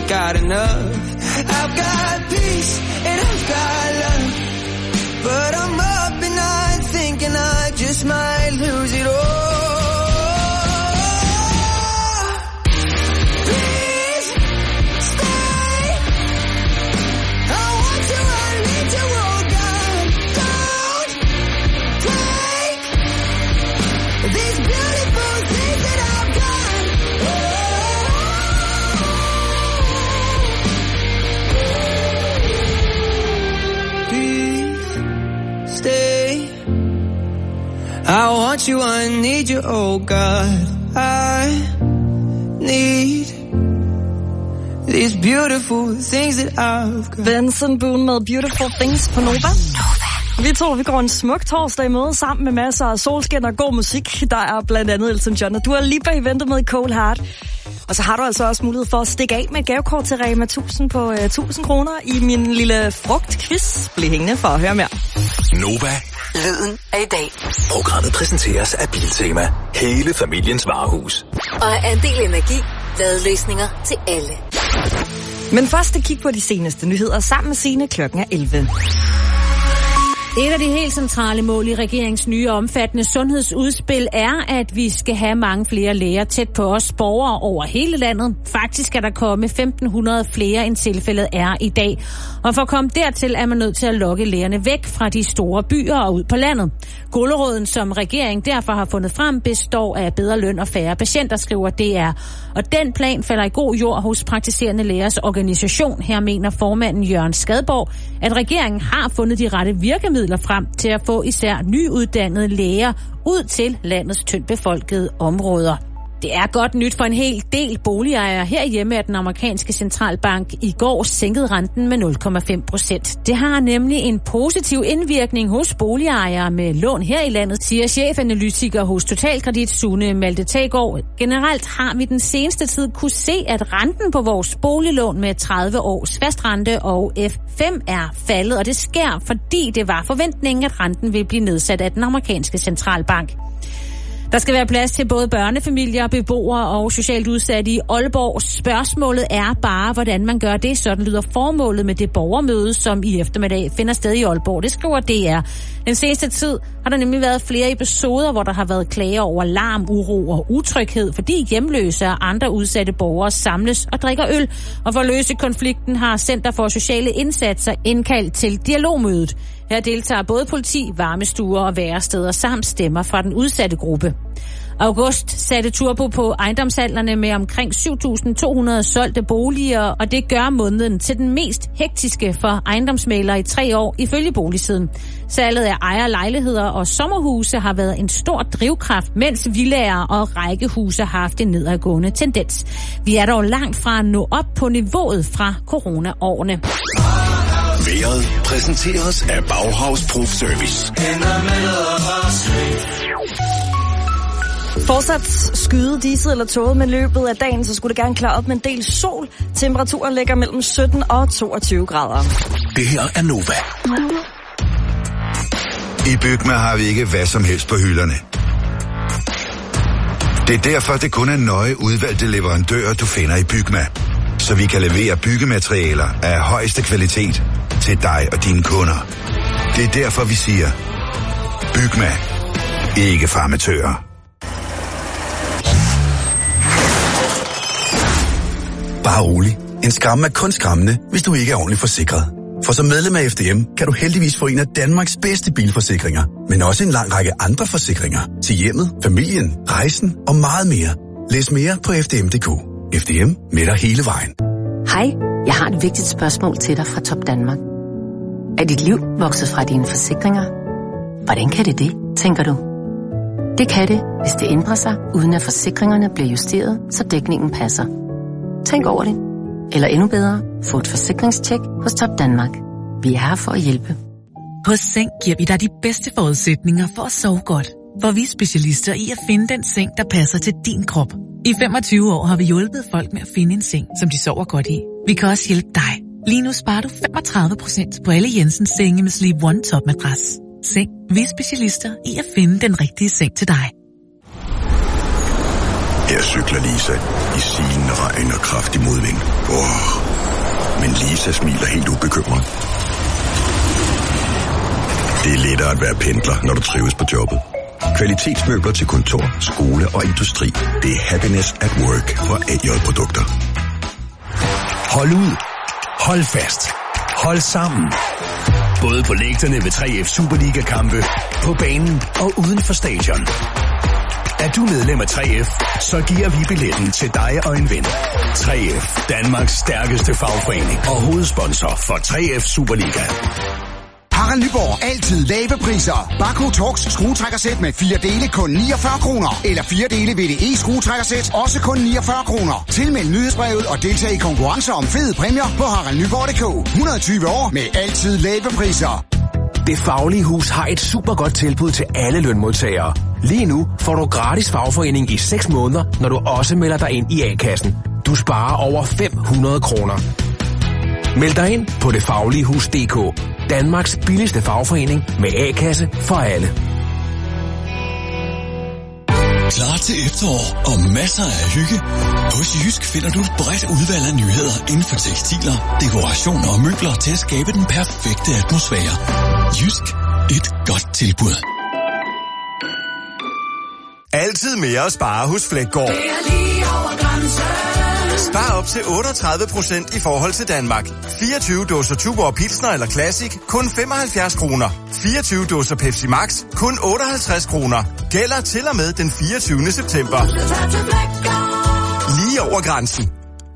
got enough. I've got peace and I've got love, but I'm up at night thinking I just might lose it all. Please stay. I want you, I need you, oh God. Don't take these beautiful things that I've got. Please stay. I want you, I need you, oh God. I need these beautiful things that I've got. Benson Boone med Beautiful Things på Nova. Vi går en smuk torsdag i møde sammen med masser af solskin og god musik. Der er blandt andet Elton John, og du har lige bag ventet med Cold Heart. Og så har du altså også mulighed for at stikke af med et gavekort til Rema 1000 på 1000 kroner i min lille frugtquiz. Bliv hængende for at høre mere. Nova. Lyden af i dag. Programmet præsenteres af Biltema. Hele familiens varehus. Og Andel Energi. Ladeløsninger til alle. Men først et kig på de seneste nyheder sammen med Signe. Klokken er 11. Et af de helt centrale mål i regeringens nye omfattende sundhedsudspil er, at vi skal have mange flere læger tæt på os borgere over hele landet. Faktisk skal der komme 1.500 flere, end tilfældet er i dag. Og for at komme dertil er man nødt til at lokke lægerne væk fra de store byer og ud på landet. Guleroden, som regeringen derfor har fundet frem, består af bedre løn og færre patienter, skriver DR. Og den plan falder i god jord hos praktiserende lægers organisation. Her mener formanden Jørgen Skadborg, at regeringen har fundet de rette virkemidler frem til at få især nyuddannede læger ud til landets tyndt befolkede områder. Det er godt nyt for en hel del boligejere herhjemme, at den amerikanske centralbank i går sænkede renten med 0,5%. Det har nemlig en positiv indvirkning hos boligejere med lån her i landet, siger chefanalytiker hos Totalkredit Sune Malte Taggaard. Generelt har vi den seneste tid kunne se, at renten på vores boliglån med 30 års fastrente og F5 er faldet, og det sker, fordi det var forventningen, at renten vil blive nedsat af den amerikanske centralbank. Der skal være plads til både børnefamilier, beboere og socialt udsatte i Aalborg. Spørgsmålet er bare, hvordan man gør det. Sådan lyder formålet med det borgermøde, som i eftermiddag finder sted i Aalborg. Det skriver DR. Den seneste tid har der nemlig været flere episoder, hvor der har været klager over larm, uro og utryghed, fordi hjemløse og andre udsatte borgere samles og drikker øl. Og for at løse konflikten har Center for Sociale Indsatser indkaldt til dialogmødet. Her deltager både politi, varmestuer og væresteder samt stemmer fra den udsatte gruppe. August satte turbo på ejendomshandlerne med omkring 7.200 solgte boliger, og det gør måneden til den mest hektiske for ejendomsmæglere i 3 år ifølge Boligsiden. Salget af ejerlejligheder og sommerhuse har været en stor drivkraft, mens villaer og rækkehuse har haft en nedadgående tendens. Vi er dog langt fra at nå op på niveauet fra coronaårene. Været præsenteres af Bauhaus Proof Service. Fortsat skyde, diset eller tåget med løbet af dagen, så skulle det gerne klare op med en del sol. Temperaturen ligger mellem 17 og 22 grader. Det her er Nova. I Bygma har vi ikke hvad som helst på hylderne. Det er derfor, det kun er nøje udvalgte leverandører, du finder i Bygma. Så vi kan levere byggematerialer af højeste kvalitet til dig og dine kunder. Det er derfor, vi siger, Bygma. Ikke farmatører. Bare rolig. En skræmme er kun skræmmende, hvis du ikke er ordentligt forsikret. For som medlem af FDM kan du heldigvis få en af Danmarks bedste bilforsikringer, men også en lang række andre forsikringer til hjemmet, familien, rejsen og meget mere. Læs mere på fdm.dk. FDM med dig hele vejen. Hej, jeg har et vigtigt spørgsmål til dig fra Top Danmark. Er dit liv vokset fra dine forsikringer? Hvordan kan det, tænker du? Det kan det, hvis det ændrer sig, uden at forsikringerne bliver justeret, så dækningen passer. Tænk over det. Eller endnu bedre, få et forsikringstjek hos Top Danmark. Vi er her for at hjælpe. Hos Seng giver vi dig de bedste forudsætninger for at sove godt. For vi er specialister i at finde den seng, der passer til din krop. I 25 år har vi hjulpet folk med at finde en seng, som de sover godt i. Vi kan også hjælpe dig. Lige nu sparer du 35% på alle Jensens senge med Sleep One Top Madras. Seng. Vi er specialister i at finde den rigtige seng til dig. Jeg cykler lige så i sigende regn og kraftig modvind. Louise smiler helt ubekymret. Det er lettere at være pendler, når du trives på jobbet. Kvalitetsmøbler til kontor, skole og industri. Det er Happiness at Work fra AJ Produkter. Hold ud. Hold fast. Hold sammen. Både på lægterne ved 3F Superliga-kampe, på banen og uden for stadion. Er du medlem af 3F, så giver vi billetten til dig og en ven. 3F, Danmarks stærkeste fagforening og hovedsponsor for 3F Superliga. Harald Nyborg. Altid lave priser. Bako Torx skruetrækkersæt med 4 dele kun 49 kroner. Eller 4 dele VDE skruetrækkersæt også kun 49 kroner. Tilmeld nyhedsbrevet og deltag i konkurrencer om fede præmier på haraldnyborg.dk. 120 år med altid lave priser. Det Faglige Hus har et super godt tilbud til alle lønmodtagere. Lige nu får du gratis fagforening i 6 måneder, når du også melder dig ind i A-kassen. Du sparer over 500 kroner. Meld dig ind på detfagligehus.dk. Danmarks billigste fagforening med A-kasse for alle. Klar til efterår og masser af hygge. Hos Jysk finder du et bredt udvalg af nyheder inden for tekstiler, dekorationer og møbler til at skabe den perfekte atmosfære. Jysk. Et godt tilbud. Altid mere at spare hos Fleggaard. Spar op til 38% i forhold til Danmark. 24 dåser Tuborg Pilsner eller Classic, kun 75 kroner. 24 dåser Pepsi Max, kun 58 kroner. Gælder til og med den 24. september. Lige over grænsen.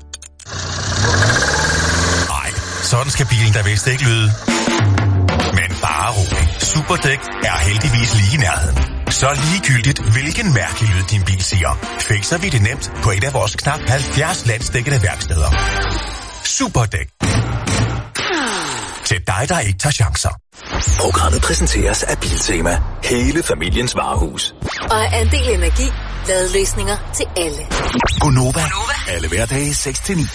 Nej, sådan skal bilen da vist ikke lyde. Men bare rolig. Superdæk er heldigvis lige i nærheden. Så ligegyldigt, hvilken mærkelig lyd din bil siger, fikser vi det nemt på et af vores knap 70 landsdækkende værksteder. Superdæk. Til dig, der ikke tager chancer. Programmet præsenteres af Biltema. Hele familiens varehus. Og Andel Energi. Ladeløsninger til alle. Gonova. Alle hverdage 6-9.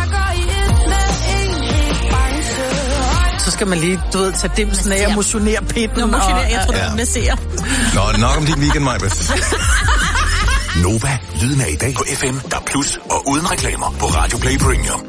Så skal man lige, tage dimsen af og motionere pitten. Jeg tror, du masserer. Nå, nok om din weekend, Majbeth. Nova, lyden af i dag på FM, der plus og uden reklamer på Radio Play Premium.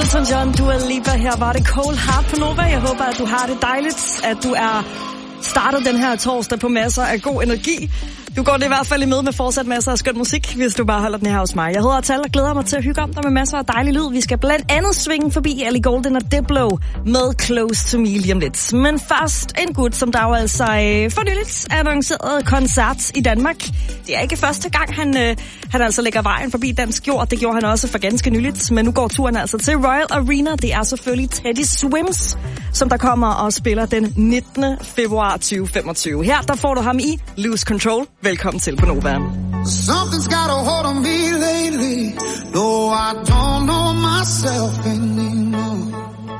Elton John, Dua Lipa, her var det Cold Heart på Nova. Jeg håber, at du har det dejligt, at du er startet den her torsdag på masser af god energi. Du går det i hvert fald i møde med fortsat masser af skøn musik, hvis du bare holder den her hos mig. Jeg hedder Atal og glæder mig til at hygge om dig med masser af dejlig lyd. Vi skal blandt andet svinge forbi Ellie Goulding og Diplo med Close to Me lige om lidt. Men først en gut, som der jo altså for nyligt annonceret koncert i Danmark. Det er ikke første gang, han altså lægger vejen forbi dansk jord. Det gjorde han også for ganske nyligt. Men nu går turen altså til Royal Arena. Det er selvfølgelig Teddy Swims, som der kommer og spiller den 19. februar 2025. Her der får du ham i Lose Control. Velkommen til på Nova. Something's got a hold on me lately. No, I don't know myself anymore.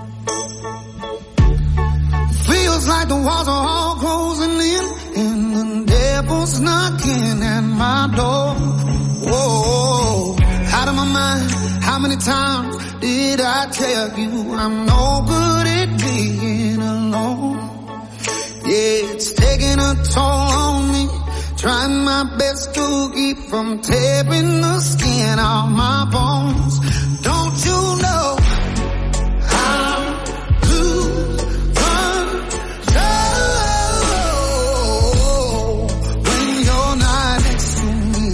Feels like the walls are all closing in, and the devil's knocking at my door. Whoa, out of my mind. How many times did I tell you I'm no good at being alone? Yeah, it's taking a toll on me. Trying my best to keep from tearing the skin off my bones. Don't you know I'm lose control when you're not next to me?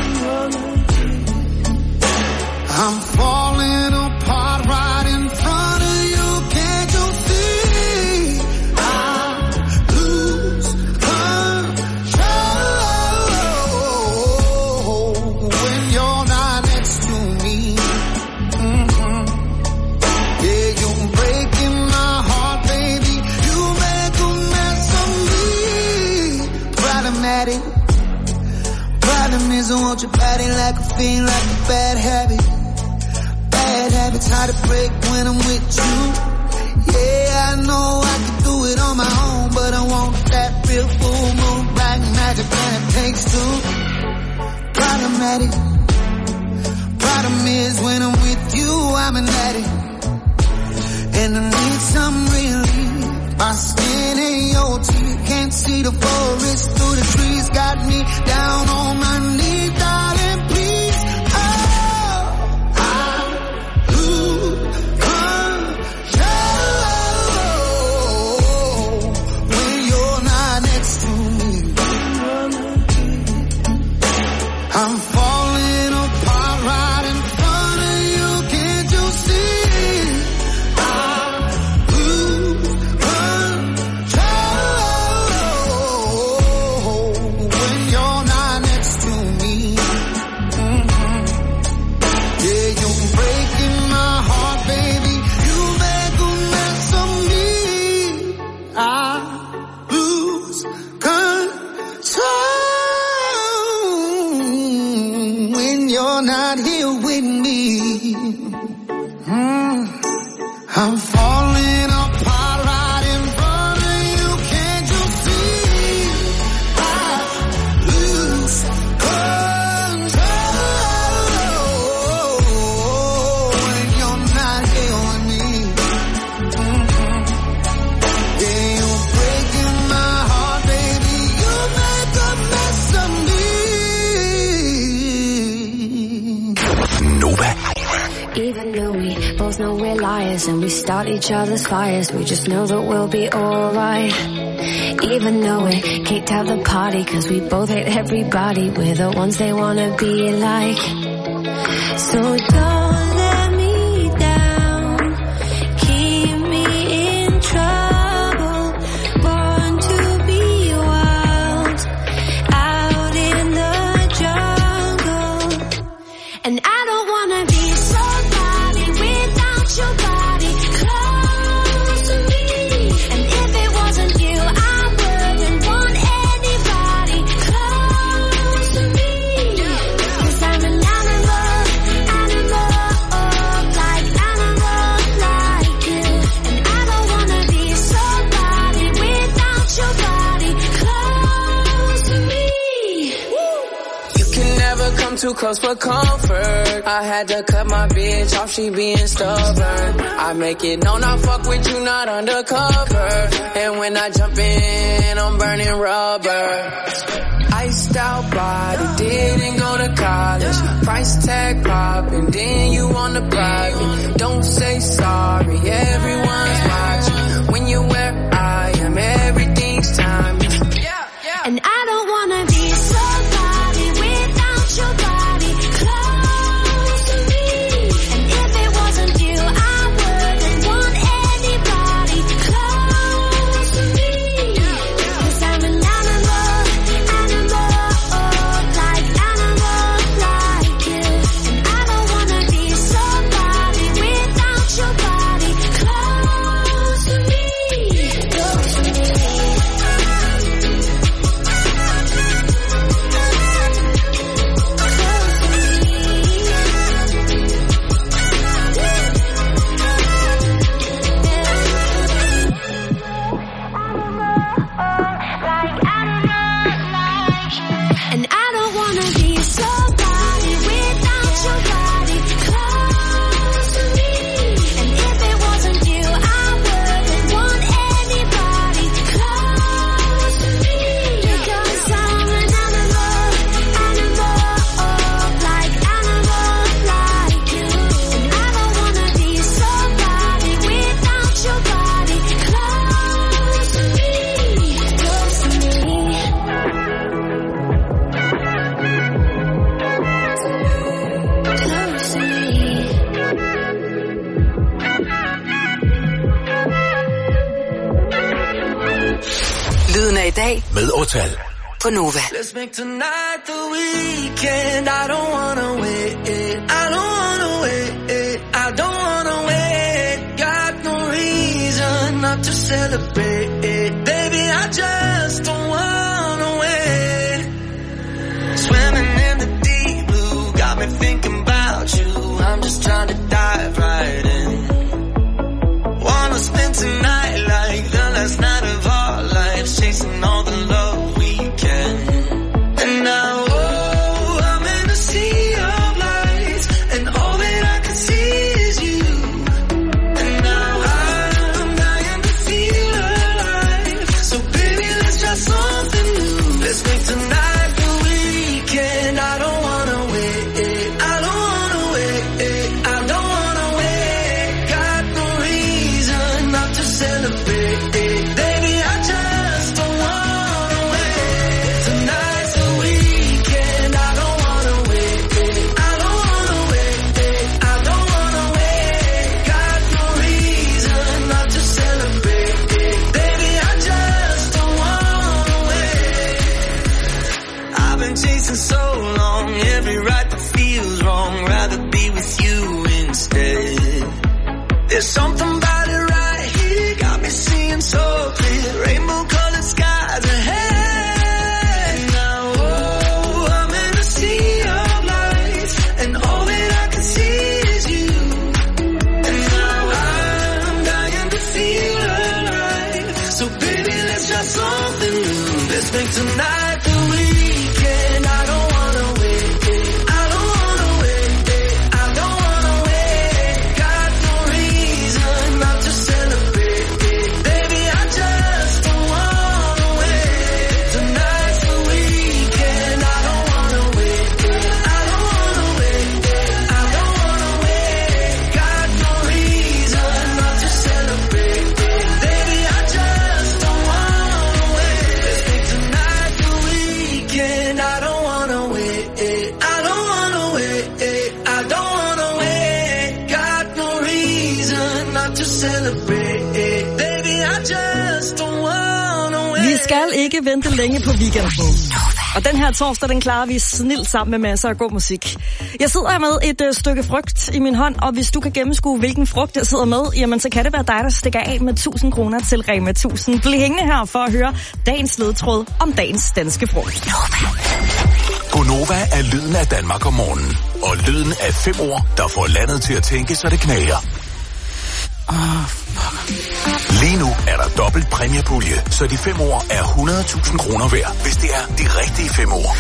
I'm falling apart right in front of you. Can't you see? I lose control when you're not next to me. Yeah, you're breaking my heart, baby. You make a mess of me. Problematic. Problem is I want your body like a fiend, like a bad habit. Bad habits hard to break when I'm with you. Yeah, I know I can do it on my own, but I want that real full moon, black magic, and it takes two. Problematic. Problem is when I'm with you, I'm an addict, and I need some relief. My skin and your teeth, can't see the forest through the trees. Got me down on my knees, darling, please. Oh, I lose control when you're not next to me. I'm falling apart right in front of you. Can't you see? I lose control when you're not next to me. Yeah, you're breaking my heart, baby. You make a mess of me. I lose control when you're not here with me. I'm falling apart right in front of you. Can't you see? I lose control when you're not here with me. Yeah, you're breaking my heart, baby. You make a mess of me. Nova. Even though we both know we're liars and we start each other's fires, we just know that we'll be alright. Even though we kicked out the party cause we both hate everybody, we're the ones they wanna be like. So don't let me down, keep me in trouble, born to be wild, out in the jungle. And I don't wanna be somebody without your body close to me. And if it wasn't you, I wouldn't want anybody close to me. Cause I'm an animal, like animals like you. And I don't wanna be somebody without your body close to me. You can never come too close for comfort. I had to cut my bitch off, she being stubborn. I make it known I fuck with you, not undercover. And when I jump in, I'm burning rubber. Ice stressed out body, didn't go to college. Price tag popping, then you on the private. Don't say sorry, everyone's watching. When you're where I am, everything's time. And I don't wanna be somebody without your body close to me. And if it wasn't you, I wouldn't want anybody close to me. 'Cause I'm an animal, like you. And I don't wanna be somebody without your body close to me. Close to me. And I don't wanna be somebody without your body close to me. And if it wasn't you, I wouldn't want anybody close to me. Because I'm an animal, like you. And I don't wanna be somebody without your body close to me. Close to me. Lyden af i dag Med Åtal. på Nova. Let's make tonight the weekend. I don't wanna wait. I don't wanna wait. I don't wanna wait. Got no reason not to celebrate. Baby, I just don't wanna wait. Swimming in the deep blue, got me thinking about you. I'm just trying to dive right in. Wanna spend tonight like the last night of our lives, chasing all the love we can. And now, oh, I'm in a sea of lights, and all that I can see is you. And now I'm dying to feel alive. So baby, let's try something new. Let's make tonight the weekend. I don't wanna wait. I don't wanna wait. I don't wanna wait. Got no reason not to celebrate. Baby, I just don't wanna wait. Tonight's the weekend. I don't wanna wait. I don't wanna wait. I don't wanna wait. Got no reason not to celebrate. Baby, I just don't wanna wait. I've been chasing so long, every right that feels wrong. Rather be with you instead. There's something about it right here, got me seeing so clear. Rainbow colored skies ahead. Now, oh, I'm in a sea of lights, and all that I can see is you. And now I'm dying to feel alive. So baby, let's try something new. Let's make tonight the weekend. I don't wanna wait. I don't wanna wait. I don't wanna wait. Got no reason not to celebrate. Baby, I just don't wanna wait. Tonight's the weekend. I don't wanna wait. I don't wanna wait. I don't wanna wait. Got no reason not to celebrate. Baby, I just don't wanna wait. Let's make tonight the weekend. I don't wanna wait. I don't wanna wait. I don't wanna wait. Got no reason not to celebrate. Baby, I just don't wanna wait. Vi skal ikke vente længe på weekenden. Og den her torsdag, den klarer vi snilt sammen med masser af god musik. Jeg sidder her med et stykke frugt i min hånd, og hvis du kan gennemskue, hvilken frugt jeg sidder med, jamen så kan det være dig, der stikker af med 1000 kroner til Rema 1000. Bliv hængende her for at høre dagens ledtråd om dagens danske frugt. Gonova er lyden af Danmark om morgenen. Og lyden af 5 ord, der får landet til at tænke, så det knager. Fuck. Lige nu er der dobbelt præmiepulje, så de 5 år er 100.000 kroner værd, hvis det er de rigtige 5 år.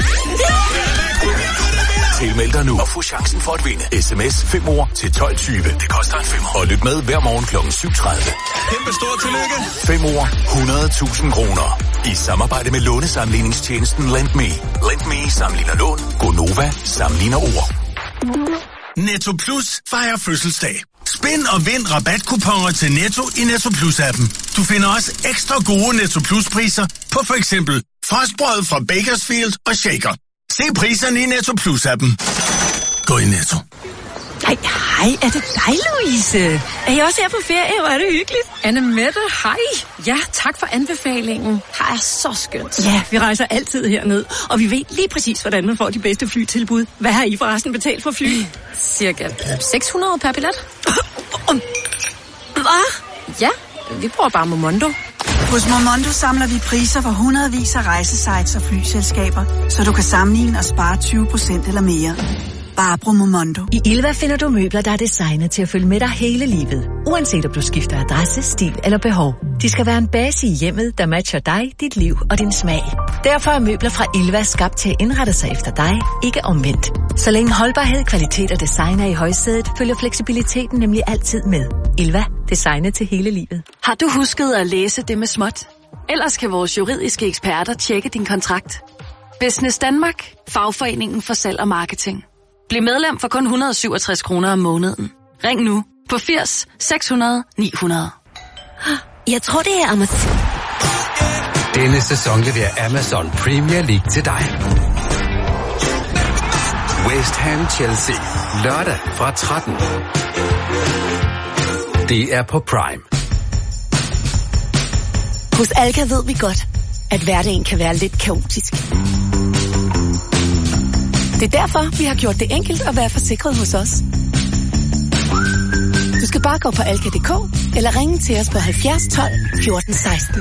Tilmeld dig nu og få chancen for at vinde. SMS 5 år til 12.20. Det koster en 5. Og lyt med hver morgen kl. 7.30. Kæmpe stort tillykke. 5 år, 100.000 kroner. I samarbejde med lånesamligningstjenesten LendMe. LendMe sammenligner lån. Gonova sammenligner ord. Netto Plus fejrer fødselsdag. Spind og vind rabatkuponer til Netto i Netto Plus-appen. Du finder også ekstra gode Netto Plus-priser på for eksempel frostbrød fra Bakersfield og Shaker. Se priserne i Netto Plus-appen. Gå i Netto. Hej, er det dig, Louise? Er I også her på ferie? Hvor er det hyggeligt. Annemette, hej. Ja, tak for anbefalingen. Her er så skønt. Ja, vi rejser altid herned, og vi ved lige præcis, hvordan man får de bedste flytilbud. Hvad har I forresten betalt for fly? Cirka 600 per billet. Hvad? Ja, vi bruger bare Momondo. Hos Momondo samler vi priser for hundredvis af rejsesites og flyselskaber, så du kan sammenligne og spare 20% eller mere. Bare brug Momondo. I Ilva finder du møbler, der er designet til at følge med dig hele livet. Uanset om du skifter adresse, stil eller behov. De skal være en base i hjemmet, der matcher dig, dit liv og din smag. Derfor er møbler fra Ilva skabt til at indrette sig efter dig, ikke omvendt. Så længe holdbarhed, kvalitet og design er i højsædet, følger fleksibiliteten nemlig altid med. Ilva. Designet til hele livet. Har du husket at læse det med småt? Ellers kan vores juridiske eksperter tjekke din kontrakt. Business Danmark. Fagforeningen for salg og marketing. Bliv medlem for kun 167 kroner om måneden. Ring nu på 80 600 900. Jeg tror, det er Amazon. Denne sæson leverer Amazon Premier League til dig. West Ham Chelsea. Lørdag fra 13. Det er på Prime. Hos Alka ved vi godt, at hverdagen kan være lidt kaotisk. Det er derfor, vi har gjort det enkelt at være forsikret hos os. Du skal bare gå på alka.dk eller ringe til os på 70 12 14 16.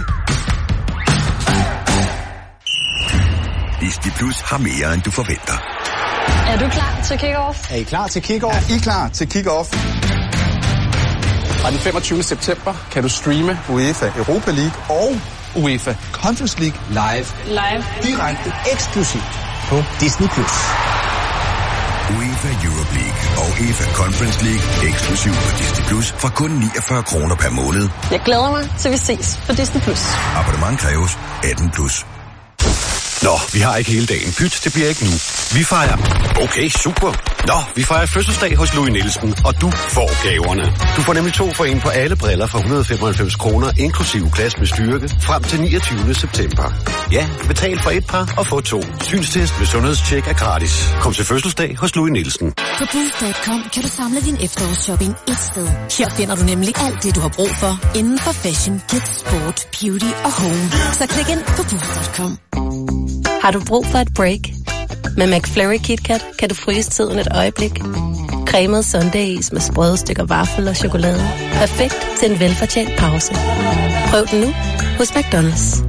Disney Plus har mere, end du forventer. Er du klar til kick-off? Er I klar til kick-off? Er I klar til kick-off? Fra den 25. september kan du streame UEFA Europa League og UEFA Conference League live. Direkte eksklusivt på Disney Plus. UEFA Europa League og UEFA Conference League eksklusivt på Disney Plus for kun 49 kroner per måned. Jeg glæder mig til vi ses på Disney Plus. Abonnement kræves 18 plus. Nå, vi har ikke hele dagen. Pyt, det bliver ikke nu. Vi fejrer... Okay, super. Nå, vi fejrer fødselsdag hos Louis Nielsen, og du får gaverne. Du får nemlig 2 for 1 på alle briller for 195 kroner, inklusive glas med styrke, frem til 29. september. Ja, betal for 1 par og få 2. Synstest med sundhedstjek er gratis. Kom til fødselsdag hos Louis Nielsen. På Boost.com kan du samle din efterårsshopping et sted. Her finder du nemlig alt det, du har brug for inden for fashion, kids, sport, beauty og home. Så klik ind på Boost.com. Har du brug for et break? Med McFlurry KitKat kan du fryse tiden et øjeblik. Cremet sundaes med sprøde stykker vaffel og chokolade. Perfekt til en velfortjent pause. Prøv den nu hos McDonald's.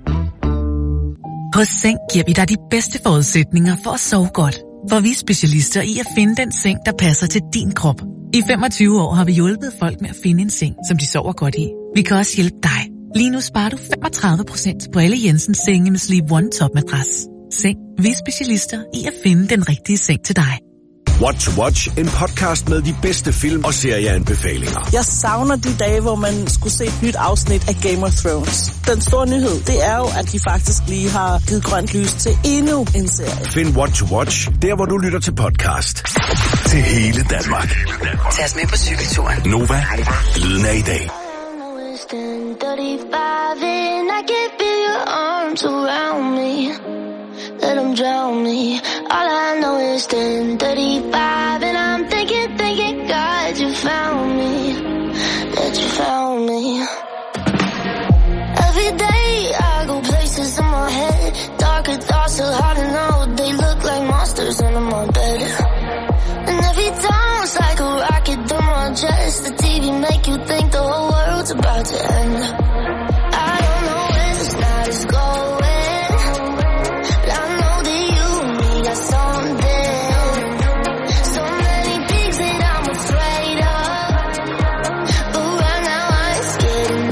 På Seng giver vi dig de bedste forudsætninger for at sove godt. For vi er specialister i at finde den seng, der passer til din krop. I 25 år har vi hjulpet folk med at finde en seng, som de sover godt i. Vi kan også hjælpe dig. Lige nu sparer du 35% på alle Jensens senge med Sleep One Top-madras. Seng. Vi er specialister i at finde den rigtige seng til dig. What to Watch, en podcast med de bedste film og serieanbefalinger. Jeg savner de dage, hvor man skulle se et nyt afsnit af Game of Thrones. Den store nyhed, det er jo, at de faktisk lige har givet grønt lys til endnu en serie. Find What to Watch, der hvor du lytter til podcast. Til hele Danmark. Tag os med på cykelturen. Nova, lyden af i dag. 35 and I can feel your arms around me. Let them drown me. All I know is 10:35 and I'm thinking, God, you found me. That you found me. Every day I go places in my head. Darker thoughts so hard to know. They look like monsters under my bed. And every time it's like a rocket through my chest. The TV make you think the whole world's about to end. I don't know where this night is going, but I know that you and me got something. So many things that I'm afraid of, but right now I ain't scared of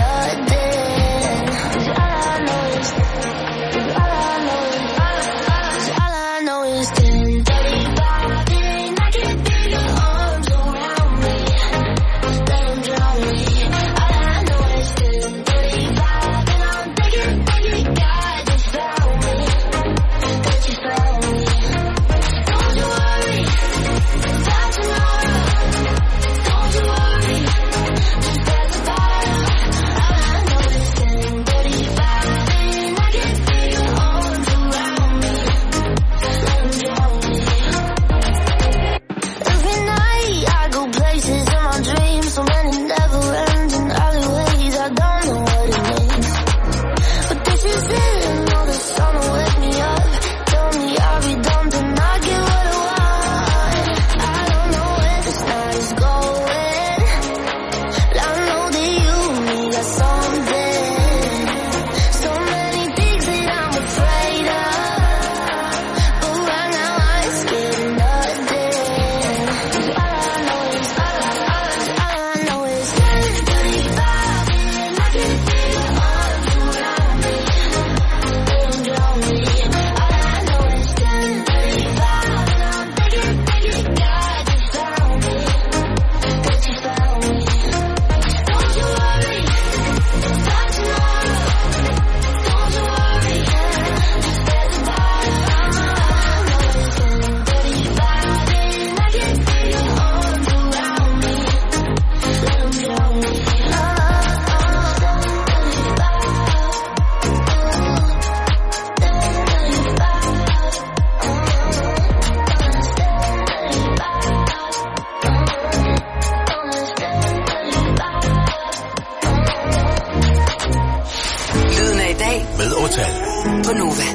dag med Otal på Nova.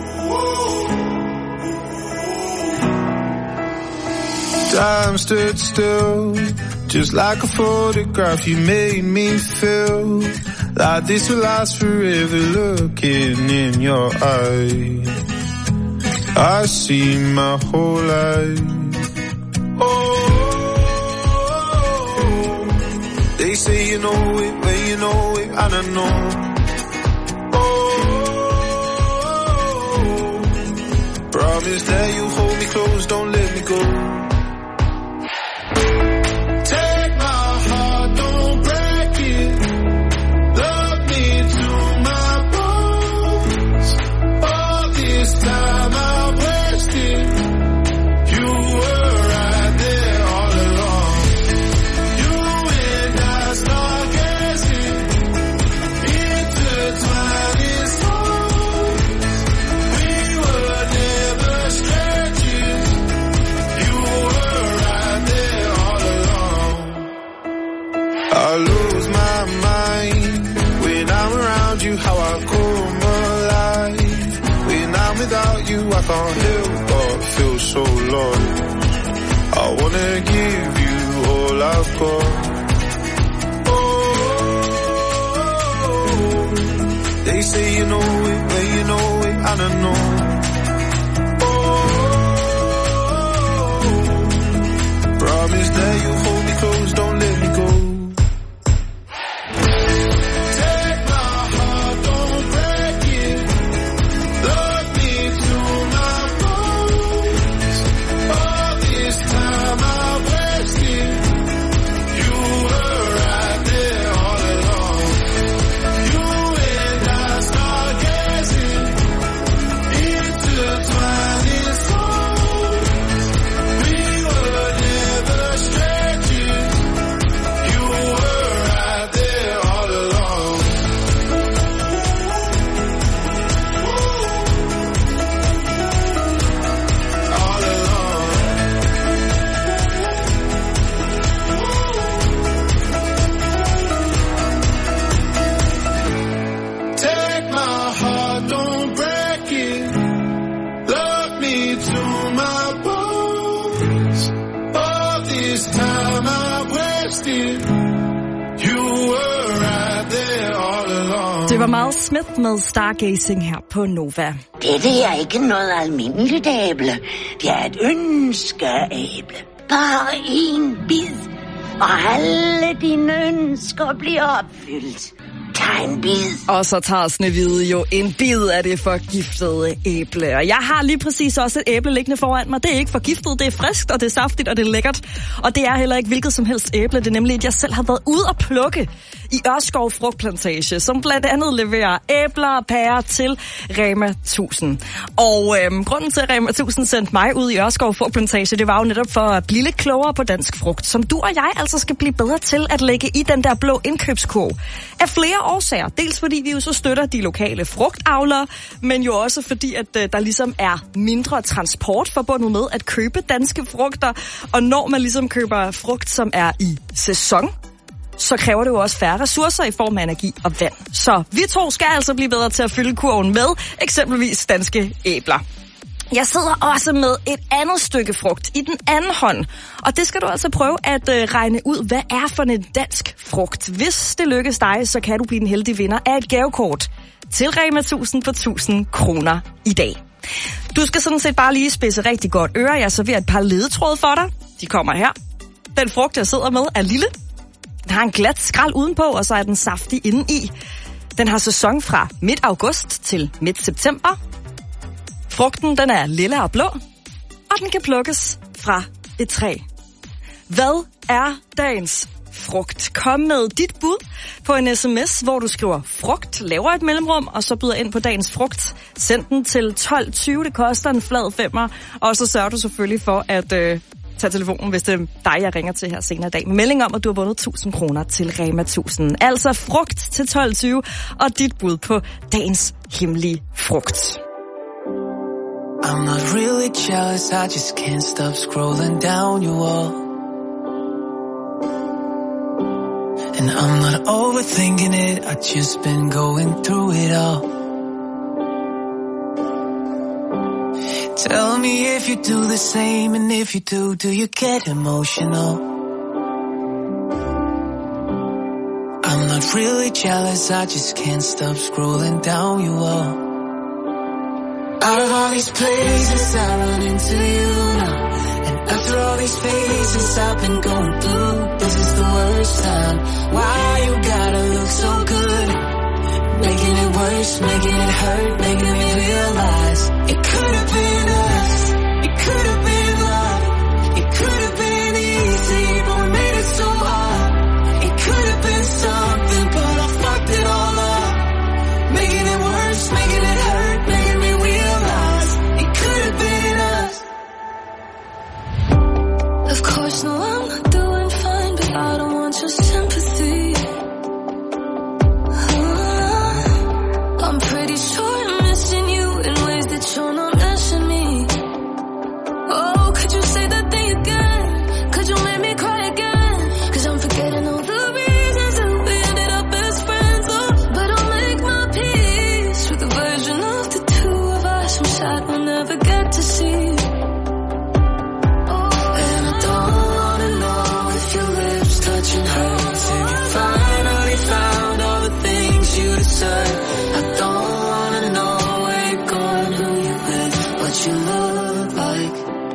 Time stood still, just like a photograph. You made me feel like this will last forever. Looking in your eyes, I see my whole life. Oh, they say you know it, but you know it, I don't know. Oh, promise that you hold me close, don't let me go. I can't help but feel so lost. I wanna give you all I've got. Oh, they say you know it, but you know it, I don't know. Oh, promise that you hold me close, don't let me go. Det var Miles Smith med Stargazing her på Nova. Dette er ikke noget almindeligt æble. Det er et ønskeæble. Bare én bid, og alle dine ønsker bliver opfyldt. Tag en bid. Og så tager Snehvide jo en bid af det forgiftede æble. Og jeg har lige præcis også et æble liggende foran mig. Det er ikke forgiftet, det er friskt, og det er saftigt, og det er lækkert. Og det er heller ikke hvilket som helst æble. Det er nemlig, at jeg selv har været ude og plukke i Ørskov Frugtplantage, som blandt andet leverer æbler og pærer til Rema 1000. Og grunden til, at Rema 1000 sendte mig ud i Ørskov Frugtplantage, det var jo netop for at blive lidt klogere på dansk frugt, som du og jeg altså skal blive bedre til at lægge i den der blå indkøbskurv. Af flere årsager. Dels fordi vi jo så støtter de lokale frugtavlere, men jo også fordi, at der ligesom er mindre transport forbundet med at købe danske frugter. Og når man ligesom køber frugt, som er i sæson, så kræver det jo også færre ressourcer i form af energi og vand. Så vi to skal altså blive bedre til at fylde kurven med eksempelvis danske æbler. Jeg sidder også med et andet stykke frugt i den anden hånd, og det skal du altså prøve at regne ud, hvad er for en dansk frugt. Hvis det lykkes dig, så kan du blive en heldig vinder af et gavekort til Rema 1000 på 1000 kroner i dag. Du skal sådan set bare lige spidse rigtig godt øre. Jeg serverer et par ledetråde for dig. De kommer her. Den frugt, jeg sidder med, er lille. Den har en glat skræl udenpå, og så er den saftig indeni. Den har sæson fra midt august til midt september. Frugten, den er lille og blå, og den kan plukkes fra et træ. Hvad er dagens frugt? Kom med dit bud på en sms, hvor du skriver frugt, laver et mellemrum, og så byder ind på dagens frugt. Send den til 12.20, det koster en flad 5'er, og så sørger du selvfølgelig for at tage telefonen, hvis det er dig, jeg ringer til her senere i dag. Med melding om, at du har vundet 1000 kroner til Rema 1000. Altså frugt til 12.20, og dit bud på dagens hemmelige frugt. I'm not really jealous, I just can't stop scrolling down your wall. And I'm not overthinking it, I've just been going through it all. Tell me if you do the same, and if you do you get emotional? I'm not really jealous, I just can't stop scrolling down your wall. Out of all these places I run into you now, and after all these phases I've been going through, this is the worst time. Why you gotta look so good, making it worse, making it hurt, making me realize it could have been us, it could have been love, it could have been easy, but we made it so hard. It could have been something, but I fucked it all up, making it worse, making it hurt, making me realize it could have been us. Of course, no, I'm not doing fine, but I don't want your sympathy. I'm pretty sure I'm missing you in ways that you're not missing me. Oh, could you say that thing again? Could you make me cry again? 'Cause I'm forgetting all the reasons that we ended up as friends. Oh, but I'll make my peace with the version of the two of us I'm sad we'll never get to see. And I don't wanna know if your lips touching hers, if you finally found all the things you deserve. I don't wanna know where you're going, who you're with, what you look like.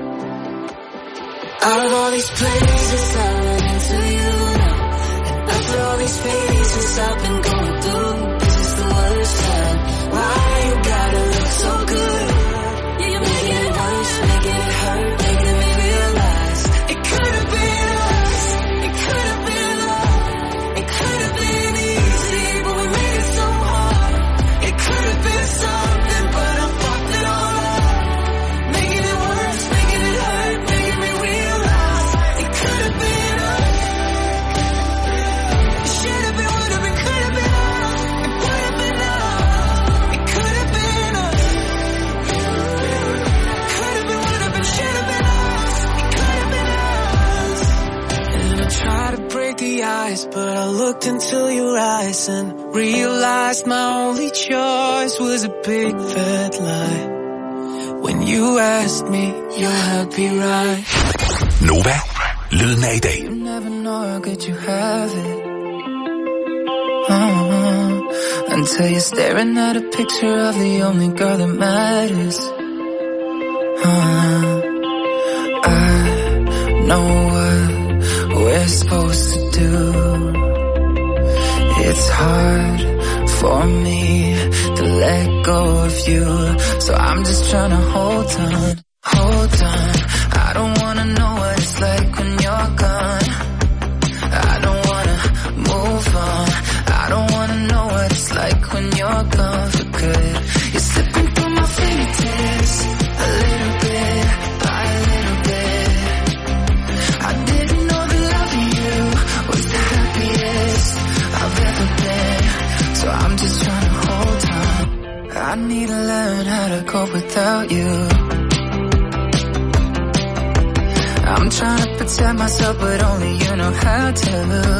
Out of all these places I run into you now, and after all these phases I've been going through, this is the worst time. Why you gotta look so good, you're making it worse, making it hurt, making me realize it could have been us, it could have been love, it could have been easy, but we made it so hard. It could have been something, but I fucked it all up, making it worse, making it hurt, making me realize it could have been us. It should have been, would have been, could have been us. It would have been us. It could have been us. Could have been, would have been, should have been us. It could have been us. And I tried to break the ice, but I looked into your eyes and realized my only choice was a big fat lie. When you asked me, you're happy, right? Nova, lyden af i dag. You never know how good you have it. Until you're staring at a picture of the only girl that matters. I know what we're supposed to do. It's hard for me to let go of you, so I'm just trying to hold on, hold on. I don't wanna know what it's like when you're gone. I don't wanna move on. I don't wanna know what it's like when you're gone for good. You're slipping through my fingertips, a little bit by a little bit. I didn't know that loving you was the happiest I've ever been, so I'm just trying to hold on. I need to learn how to cope without you. I'm trying to protect myself, but only you know how to.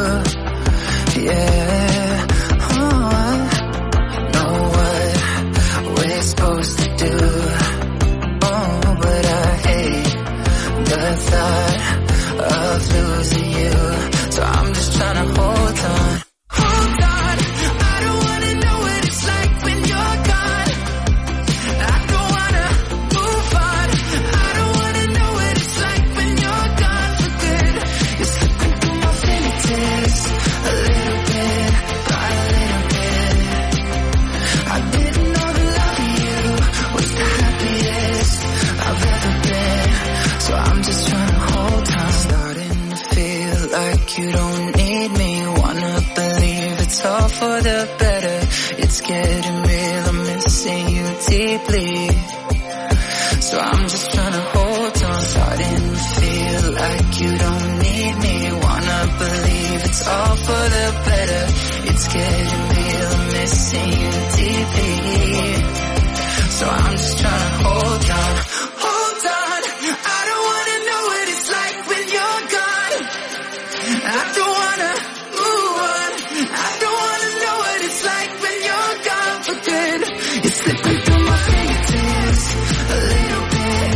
Yeah, I know what we're supposed to do. Oh, but I hate the thought of losing you, so I'm just trying to hold on. Hold on, I don't wanna know what it's like when you're gone. I don't wanna move on. I don't wanna know what it's like when you're gone for good. You're slipping through my fingertips, a little bit by a little bit. I didn't know that loving you was the happiest I've ever been, so I'm just trying to hold on. Starting to feel like you don't need me. Wanna believe it's all for the better. It's getting real, I'm missing you deeply, so I'm just trying to hold on. Starting to feel like you don't need me. Wanna believe it's all for the better. It's getting real, I'm missing you deeply, so I'm just trying to hold on. Hold on, I don't wanna know what it's like when you're gone. I don't wanna move on. I don't wanna know what it's like when you're gone for good. You're slipping through my fingertips, a little bit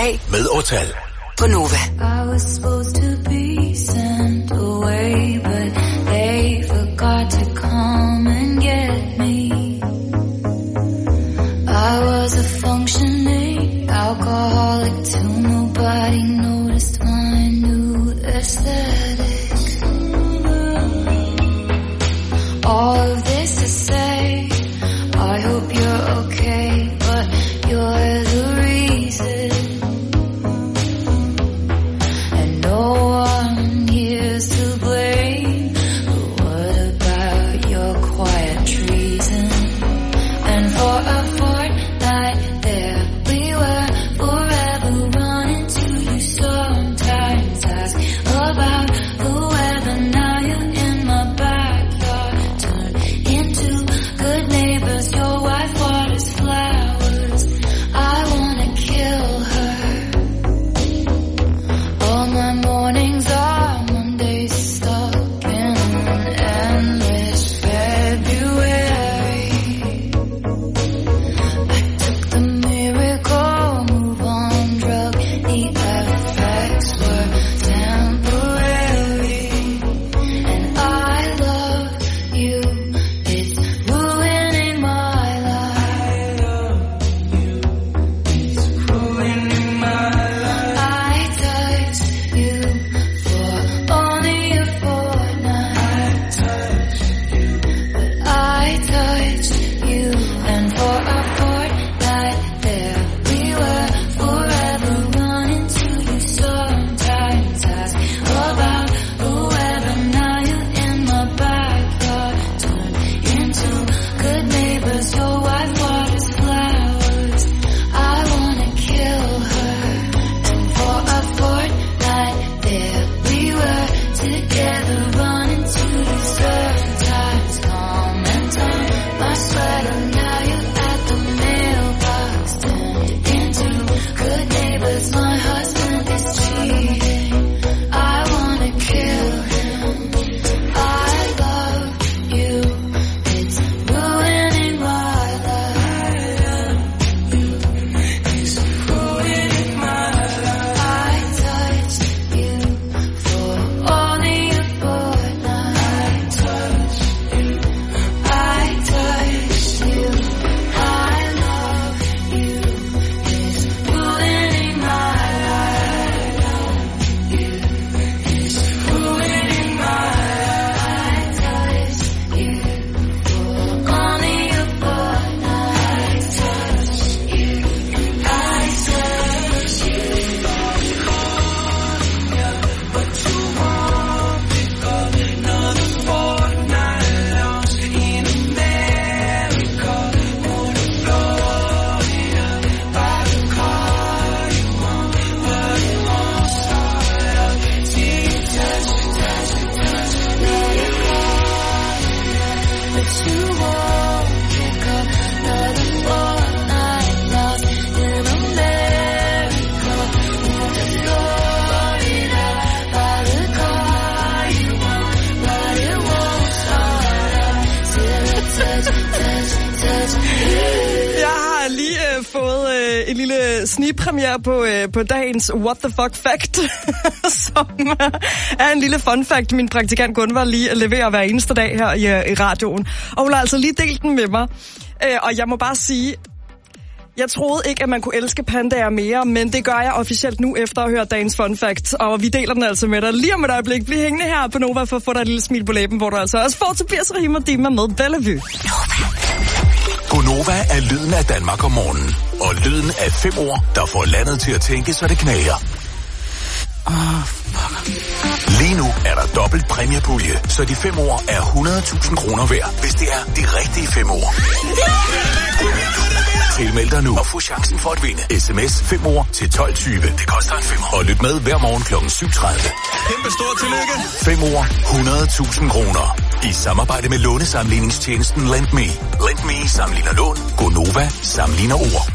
dag med Otal. På Nova. I was supposed to be sent away, but they forgot to come and get me. I was a functioning alcoholic till nobody noticed my new aesthetic. All of this to say, I hope you're okay, but you're the reason. And no one here's to blame, but what about your quiet treason? And for a fortnight there we were, forever running to you, sometimes ask about the weather. Now you're in my backyard, turn into good neighbors. Your wife waters flowers, I wanna kill her. All my mornings are Mondays stuck in an endless February. I took the miracle move on drug, the effects were temporary. And I love you, it's ruining my life. It's ruining my life. I touched you for only a fortnight. But I touched you, and for a fortnight there we were, forever running to you, sometimes ask about the weather. Now you're in my backyard, turn into good neighbors. Your wife waters flowers, I wanna kill her. And for a fortnight there we were, together running to you, sometimes comment on my sweater. Now you're at the mailbox, turned into good neighbors. My husband is cheating, I wanna kill him. I love you, it's ruining my life. It's ruining my life. I touched you for only a fortnight. I touched you, I touched you. I love you, it's ruining my life. It's ruining my life. I touched you for only a fortnight. I touched you, I touched you. But you won't pick up another fortnight lost in America or Florida. By the car you want, but it won't start up. See you touch, let it fall. But you won't pick up another fortnight lost in America or Florida. By the car you want, but it won't start up. Till I touch you. Jeg har lige fået en lille snigpremiere på dagens What the Fuck Fact, som er en lille fun fact, min praktikant Gunvar lige leverer hver eneste dag her i radioen. Og hun har altså lige delt den med mig. Og jeg må bare sige, jeg troede ikke, at man kunne elske pandaer mere, men det gør jeg officielt nu efter at høre dagens fun fact. Og vi deler den altså med dig lige om et øjeblik. Bliv hængende her på Nova for at få dig et lille smil på læben, hvor du altså også får Tobias Rahim og Dima med Bellevue. Gonova er lyden af Danmark om morgenen. Og lyden af 5 ord, der får landet til at tænke, så det knager. Lige nu er der dobbelt præmiepulje, så de 5 ord er 100.000 kroner værd, hvis det er de rigtige 5 ord. Tilmeld dig nu og få chancen for at vinde. SMS 5 ord til 12.20. Det koster en 5. Og lyt med hver morgen kl. 7.30. Kæmpe stort tillykke. 5 ord, 100.000 kroner. I samarbejde med lånesamligningstjenesten LendMe. LendMe sammenligner lån. Gonova sammenligner ord.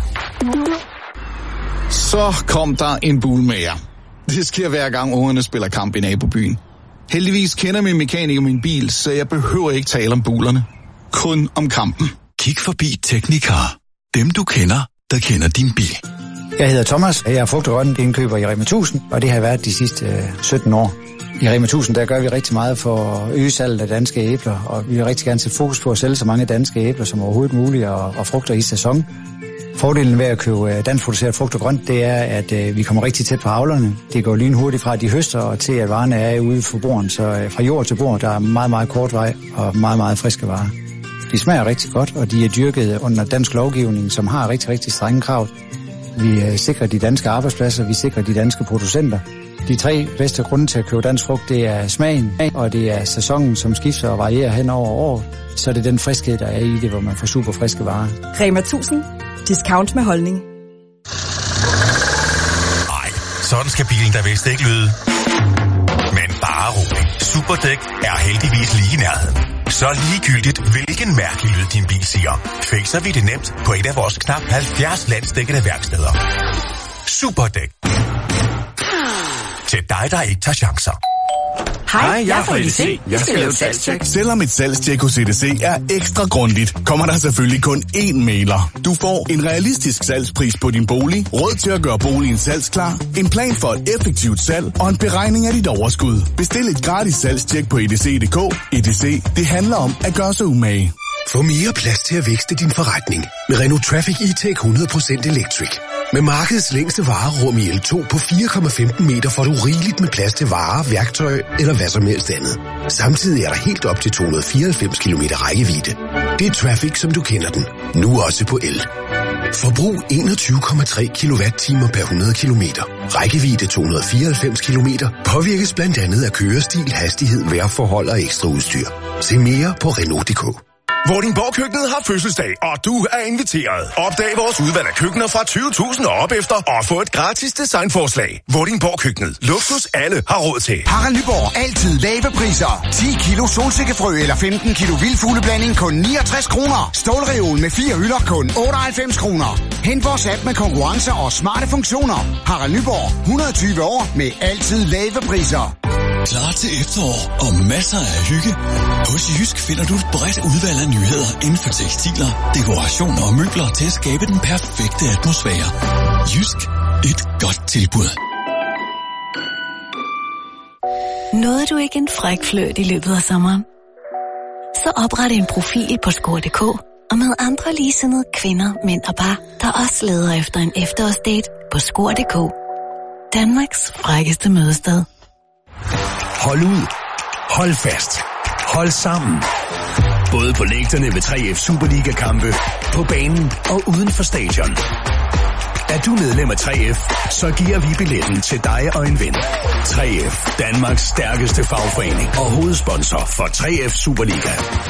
Så kom der en bulmager. Det sker hver gang ungerne spiller kamp i nabobyen. Heldigvis kender min mekaniker min bil, så jeg behøver ikke tale om bulerne. Kun om kampen. Kig forbi Teknikar. Dem du kender, der kender din bil. Jeg hedder Thomas, og jeg er frugt- og grøntindkøber i Rema 1000, og det har jeg været de sidste 17 år. I Rema 1000, der gør vi rigtig meget for at øge salget af danske æbler, og vi vil rigtig gerne sætte fokus på at sælge så mange danske æbler som overhovedet muligt, og frugter i sæson. Fordelen ved at købe danskproduceret frugt og grønt, det er, at vi kommer rigtig tæt på avlerne. Det går lynhurtigt fra, at de høster, og til at varerne er ude for borden. Så fra jord til bord, der er meget, meget kort vej og meget, meget friske varer. De smager rigtig godt, og de er dyrket under dansk lovgivning, som har rigtig, rigtig strenge krav. Vi sikrer de danske arbejdspladser, vi sikrer de danske producenter. De 3 bedste grunde til at købe dansk frugt, det er smagen, og det er sæsonen, som skifter og varierer hen over året. Så er det den friskhed, der er i det, hvor man får super friske varer. Rema 1000. Discount med holdning. Nej, sådan skal bilen da vist ikke lyde. Men bare rolig. Superdæk er heldigvis lige i nærheden. Så ligegyldigt, hvilken mærkelig lyd din bil siger, fikser vi det nemt på et af vores knap 70 landsdækkende værksteder. Superdæk. Til dig, der ikke tager chancer. Hej, jeg er fra EDC. Jeg skal lave et salgstjek. Selvom et salgstjek hos EDC er ekstra grundigt, kommer der selvfølgelig kun én mailer. Du får en realistisk salgspris på din bolig, råd til at gøre boligen salgsklar, en plan for et effektivt salg og en beregning af dit overskud. Bestil et gratis salgstjek på edc.dk. EDC, det handler om at gøre sig umage. Få mere plads til at vækste din forretning med Renault Traffic E-Tech 100% Electric. Med markedets længste varerum i L2 på 4,15 meter får du rigeligt med plads til varer, værktøj eller hvad som helst andet. Samtidig er der helt op til 294 km rækkevidde. Det er Traffic, som du kender den. Nu også på el. Forbrug 21,3 kWh per 100 km. Rækkevidde 294 km. Påvirkes blandt andet af kørestil, hastighed, vejrforhold og ekstra udstyr. Se mere på Renault.dk. Vordingborg-køkkenet har fødselsdag, og du er inviteret. Opdag vores udvalg af køkkener fra 20.000 og op efter, og få et gratis designforslag. Vordingborg-køkkenet. Luksus alle har råd til. Harald Nyborg. Altid lave priser. 10 kilo solsikkefrø eller 15 kilo vildfugleblanding kun 69 kroner. Stålreol med 4 hylder kun 98 kroner. Hent vores app med konkurrencer og smarte funktioner. Harald Nyborg. 120 år med altid lave priser. Klar til efterår og masser af hygge. Hos Jysk finder du et bredt udvalg af nyheder inden for tekstiler, dekorationer og møbler til at skabe den perfekte atmosfære. Jysk. Et godt tilbud. Nåede du ikke en fræk fløjt i løbet af sommeren? Så opret en profil på Score.dk og med andre ligesindede kvinder, mænd og par, der også leder efter en efterårsdate på Score.dk. Danmarks frækkeste mødested. Hold ud. Hold fast. Hold sammen. Både på lægterne ved 3F Superliga-kampe, på banen og uden for stadion. Er du medlem af 3F, så giver vi billetten til dig og en ven. 3F, Danmarks stærkeste fagforening og hovedsponsor for 3F Superliga.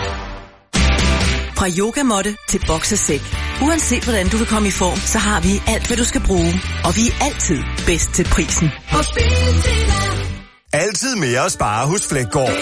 Fra yogamåtte til boksesæk. Uanset hvordan du vil komme i form, så har vi alt, hvad du skal bruge. Og vi er altid bedst til prisen. Altid mere at spare hos Flækgaard.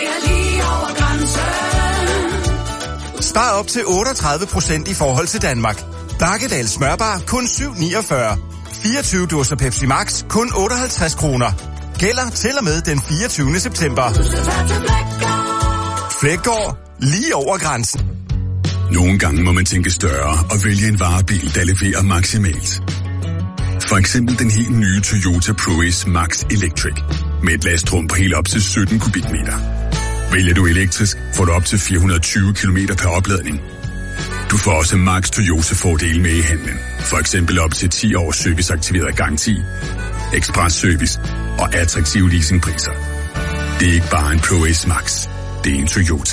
Spar op til 38% i forhold til Danmark. Bakkedal smørbar kun 7,49. 24 dåser Pepsi Max kun 58 kroner. Gælder til og med den 24. september. Flækgaard. Lige over grænsen. Nogle gange må man tænke større og vælge en varebil, der leverer maksimalt. For eksempel den helt nye Toyota ProAce Max Electric. Med et lastrum på helt op til 17 kubikmeter. Vælger du elektrisk, får du op til 420 km per opladning. Du får også Max Toyota-fordele med i handlen. For eksempel op til 10 års serviceaktiveret garanti, express service og attraktive leasingpriser. Det er ikke bare en ProAce Max. Det er en Toyota.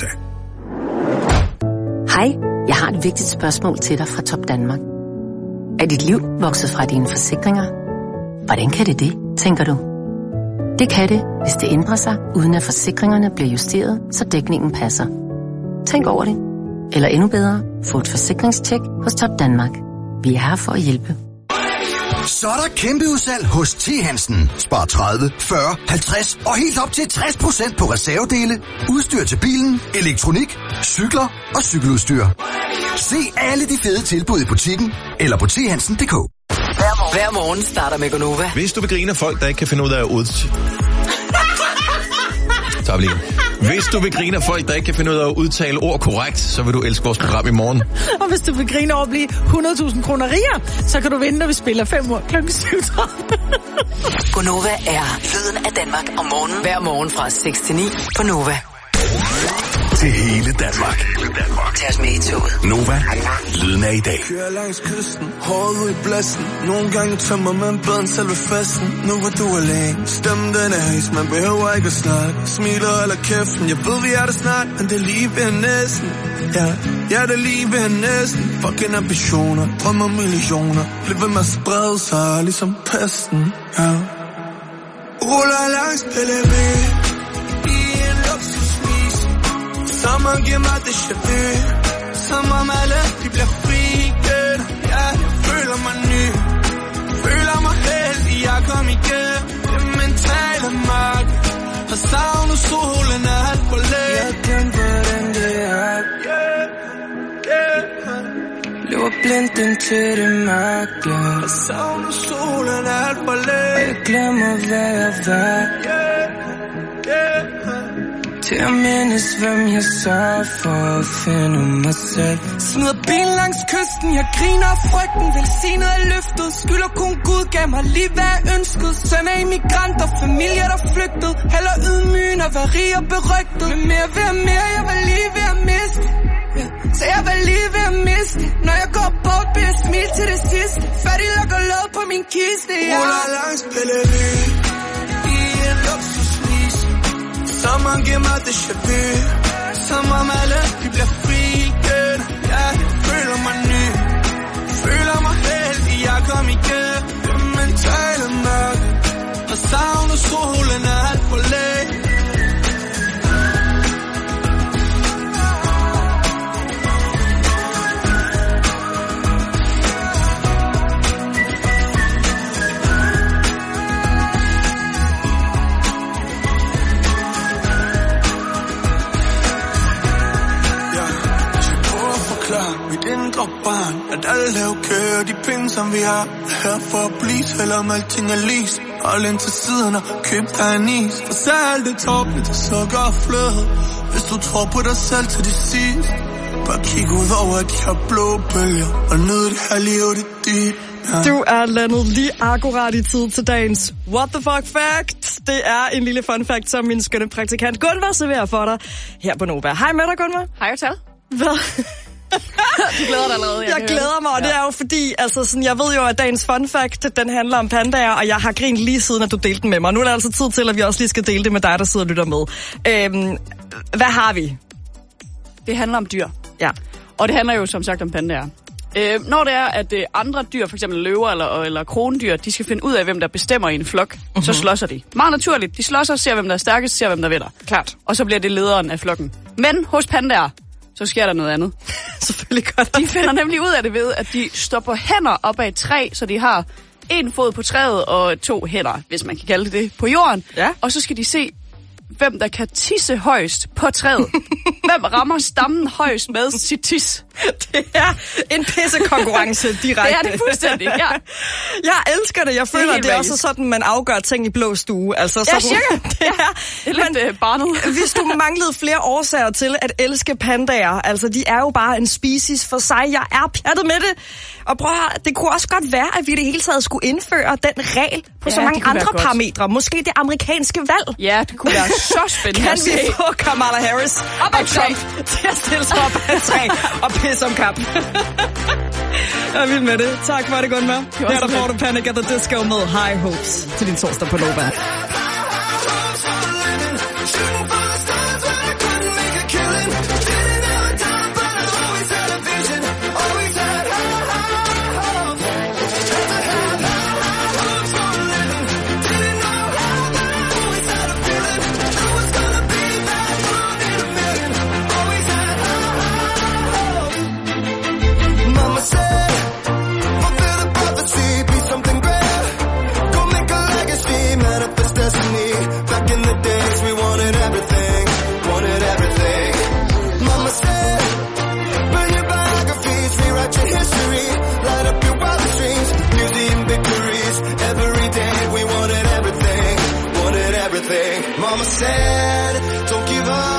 Hej, jeg har et vigtigt spørgsmål til dig fra Top Danmark. Er dit liv vokset fra dine forsikringer? Hvordan kan det, tænker du? Det kan det, hvis det ændrer sig, uden at forsikringerne bliver justeret, så dækningen passer. Tænk over det. Eller endnu bedre, få et forsikringstjek hos Top Danmark. Vi er her for at hjælpe. Så er der kæmpe udsalg hos T. Hansen. Spar 30, 40, 50 og helt op til 60% på reservedele, udstyr til bilen, elektronik, cykler og cykeludstyr. Se alle de fede tilbud i butikken eller på thansen.dk. Hver morgen starter med Gonova. Hvis du vil grine af folk, der ikke kan finde ud af at så bliver Hvis du vil grine af folk, der ikke kan finde ud af at udtale ord korrekt, så vil du elske vores program i morgen. Og hvis du vil grine over at blive 100.000 kroner rigere, så kan du vinde, når vi spiller 5 år kl. 7:30. Gonova er lyden af Danmark om morgenen. Hver morgen fra 6 til 9 på Nova. Til hele Danmark. Tag os med i toget. Nova. Lyden af i dag. Kører langs kysten, hårdt ud i blæsten. Nogle gange tømmer man bedre end selve festen. Nu hvor du er alene, stemmen den er højs. Man behøver ikke at snakke, smiler eller kæften. Jeg ved vi er der snart, men det er lige ved næsten. Ja, det er lige ved næsten. Fucking ambitioner, drømmer millioner. Bliv ved med at sprede sig, ligesom pesten. Ja. Ruller langs PLV i en luksusvis. Sommeren giver mig déjà vu. Som om alle de bliver fri igen. Ja, jeg føler mig ny. Føler mig heldig, jeg kom igen. Det mentale magt. Har savnet solen alt for længe. Jeg glemte hvordan det er. Løber blindt ind til det mørke. Har savnet solen alt for længe. Og jeg glemmer hvad jeg var. Til at mindes, hvem jeg sørger for at finde mig selv. Smider bilen langs kysten, jeg griner af frygten. Velsignet af løftet, skylder kun Gud, gav mig lige hvad jeg ønskede. Søn af immigranter, familier der flygtede. Heller ydmygen at være rig og berygtet. Men mere ved mere, jeg var lige ved at miste. Så jeg var lige ved at miste. Når jeg går bort, bliver jeg smil til det sidste. Fattig lukker låg på min kiste, ja. Ruller langs PLV i en luksusvis. Sommeren giver mig déjà vu. Som om alle de bliver fri igen. Ja, jeg føler mig ny. Føler mig heldig, jeg kom igen. Det mentale mørke. Har savnet solen alt for længe. At alle laver kører de penge som vi har. Her for at blive, selvom alting er lis. Hold ind til siden og køb dig en is. For så er alt det tåbeligt, sukker og fløde. Hvis du tror på dig selv til det sidste. Bare kig ud over de her blå bølger. Og nyd det her liv, det er dit. Ja. Du er landet lige akkurat i tid til dagens What the Fuck Fact. Det er en lille fun fact, som min skønne praktikant Gunvar serverer for dig her på Nova. Hej med dig, Gunvar. Hej, Tal. Hvad? Du glæder dig allerede. Jeg glæder mig, og det er jo fordi, altså sådan, jeg ved jo, at dagens fun fact, den handler om pandaer, og jeg har grint lige siden, at du delte den med mig. Nu er der altså tid til, at vi også lige skal dele det med dig, der sidder og lytter med. Hvad har vi? Det handler om dyr. Ja. Og det handler jo som sagt om pandaer. Når det er, at andre dyr, f.eks. løver eller krondyr, de skal finde ud af, hvem der bestemmer i en flok, så slåsser de. Meget naturligt. De slåsser, ser hvem der er stærkest, ser hvem der vinder. Klart. Og så bliver det lederen af flokken. Men hos pandaer, så sker der noget andet. Selvfølgelig godt. De finder nemlig ud af det ved, at de stopper hænder op ad et træ, så de har en fod på træet og 2 hænder, hvis man kan kalde det, på jorden. Ja. Og så skal de se, hvem der kan tisse højst på træet. Hvem rammer stammen højst med sit tis? Det er en pissekonkurrence direkte. Det er det fuldstændig, ja. Jeg elsker det. Jeg føler, det er også sådan, man afgør ting i blå stue. Altså, ja, cirka. Det er lidt barnet. Hvis du manglede flere årsager til at elske pandaer, altså de er jo bare en species for sig. Jeg er pjattet med det. Og prøv at, det kunne også godt være, at vi det hele taget skulle indføre den regel på så mange andre parametre. Måske det amerikanske valg. Ja, det kunne være så spændende. Kan vi få Kamala Harris og Trump til at stille sig op af træ og pisse om kampen? Jeg er vild med det. Tak for det, Gunvar. Her der får du Panic at the Disco med High Hopes til din torsdag på Nova. Mama said, don't give up.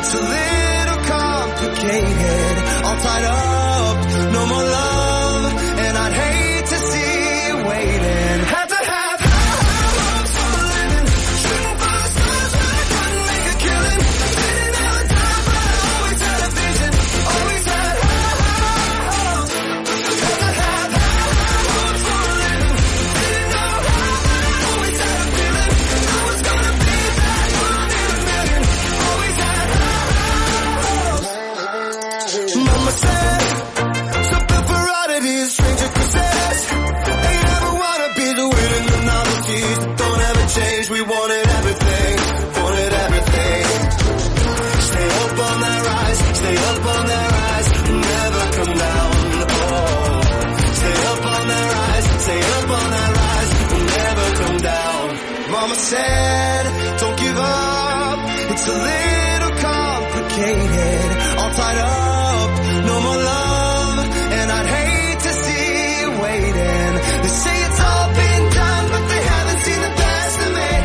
It's a little complicated, all tied up, no more love, and I'd hate to see you waiting. Had to have high hopes for a living, shooting for the stars when I couldn't make a killing. Didn't have a time, but I always had a vision, always had high hopes. Had to have high hopes for a living, didn't know how, but I always had a feeling I was gonna be that one in a million. Always had high hopes. Mama said, something for oddity, stranger possessed. They never wanna be the winning the novelties that don't ever change. We wanted everything, wanted everything. Stay up on that rise, stay up on that rise, never come down. Oh, stay up on that rise, stay up on that rise, never come down. Mama said, don't give up. It's a little complicated, all tied up, no more love, and I'd hate to see you waiting. They say it's all been done, but they haven't seen the best of me.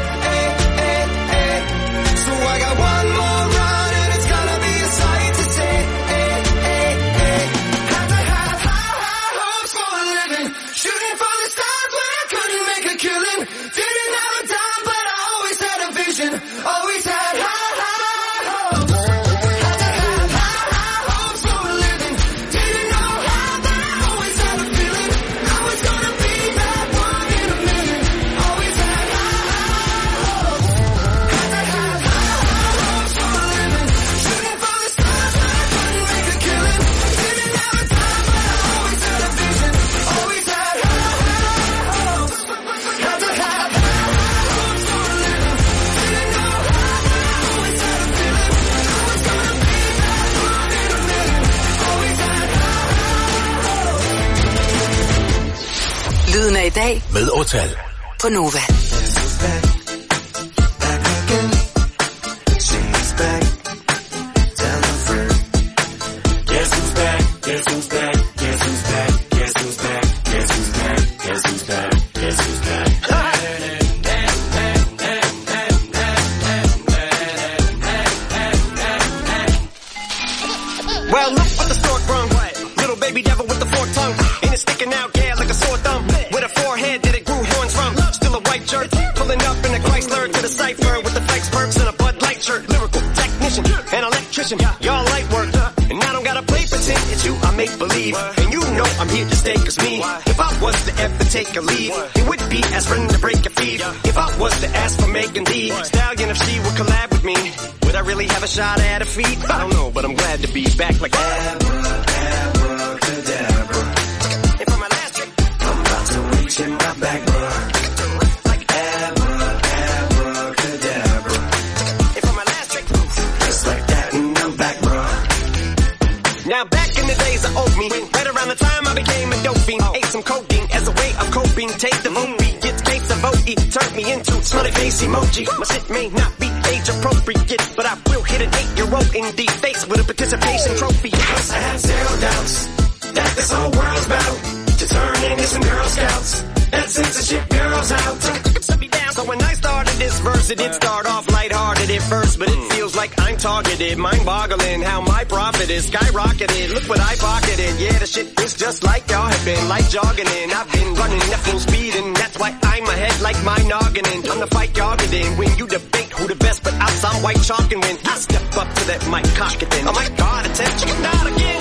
So I got one more run, and it's gonna be a sight to see. Had to have high hopes for a living, shooting for the stars when I couldn't make a killing. Didn't have a dime, but I always had a vision, always had high hopes. Had to have high hopes for a living, didn't know how, but I always had a feeling I was gonna be that one in a million. Always had high hopes. Had to have high hopes for a living, shooting for the stars when I couldn't make a killing. Didn't have a dime, but I always had a vision, always had high hopes. Had to have high hopes for a living, didn't know how, but I always had a feeling I was gonna be that one in a million. Always had Lyden af i dag med Årtal på Nova. She's back, tell her friend. Guess who's back? Guess who's back? Guess who's back? Guess who's back? Guess who's back? Guess who's back? Guess who's back? Well, look what the stork brung. Little baby devil with the forked tongue. And it's sticking out, yeah, like a sore thumb. With a forehead that it grew horns from. Still a white shirt, pulling up in a Chrysler to the cipher with the flex perks and a Bud Light shirt. Lyrical technician, an electrician, y'all light work. And I don't gotta play pretend, it's you I make believe. And you know I'm here to stay, cause me, if I was to ever take a leave, it would be aspirin to break your feet. If I was to ask for Megan Thee Stallion, if she would collab with me, would I really have a shot at her feet? I don't know, but I'm glad to be back like abracadabra. And for my last trick, I'm about to reach in my back, bruh. Like abracadabra. And for my last trick, just like that, and I'm back, bruh. Now back in the days of old me, right around the time I became a dope fiend, ate some codeine as a way of coping. Take the vote beat, gets case of vote, turned me into smiley face emoji. My shit may not be age appropriate, but I will hit an 8-year-old in the face with a participation trophy. Because I have zero doubts that this whole world's about to turn into some Girl Scouts. That censorship girls out. So when I started this verse, it did start off lighthearted at first, but it feels like I'm targeted. Mind-boggling how my profit is skyrocketed. Look what I pocketed. Yeah, the shit is just like y'all have been, like jogging in. I've been running at full speed, and that's why I'm ahead like my noggin. I'm the fight y'all get in. When you debate who the best, but I'm some white chalk, and when I step up to that mic, cock it then. Oh my God, attention, not again.